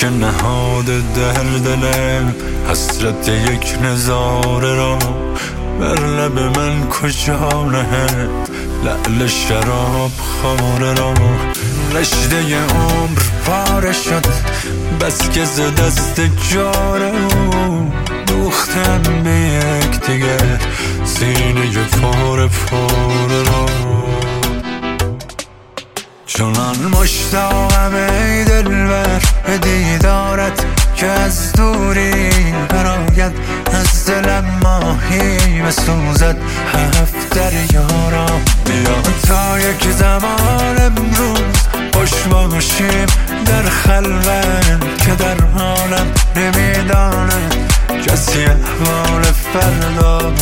که نهاد دلم حسرت یک نظاره را بر لب من کجا نهد لعل شراب خواره را رشته عمر پاره شد بس که ز دست جاره دوختم به یک دیگه سینه پاره پاره را چنان مشتاقم ای دلبر به دیدارت که از دوری براید از دلم ماهی بسوزد هفت دریارا بیا تا یک زمان امروز خوش باشیم در خلوت که در حالم نمیداند کسی احوال فردا را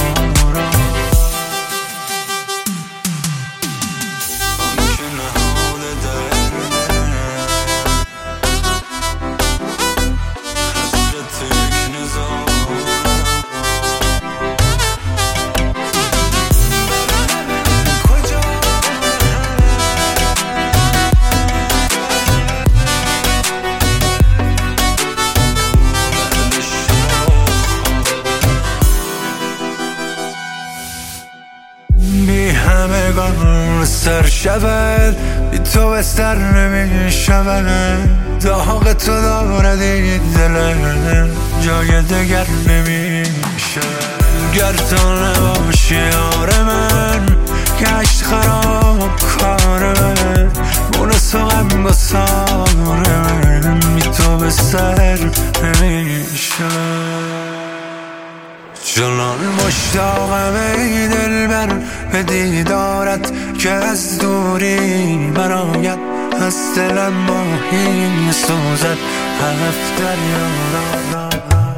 همگان سر شود بی تو بستر نمی شود داغ تو دارد این دلم جای دگر نمی شود گر تو نباشی یار من گشت خراب کار من مونس و غم با سار من بی تو بستر نمی شود چنان مشتاقم ای دلبر به دیدارت که از دوری براید از دلم ماهی سوزد هفت دریارا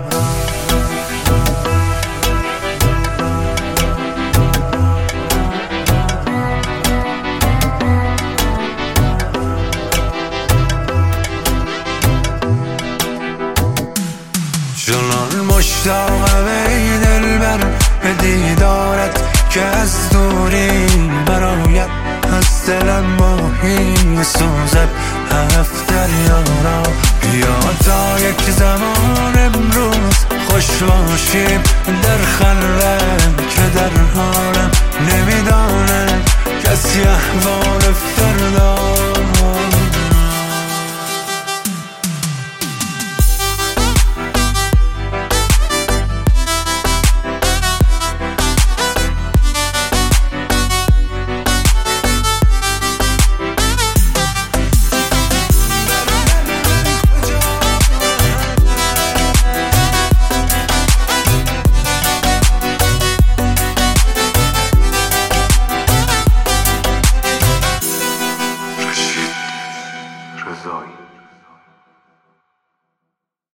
چنان مشتاقم ای دلبر به دیدارت که از دوری براید از دلم ماهی سوزد هفت دریارا بیا تا یک زمان امروز خوش باشیم در خلوت که در حالم نمیداند کسی احوال فردا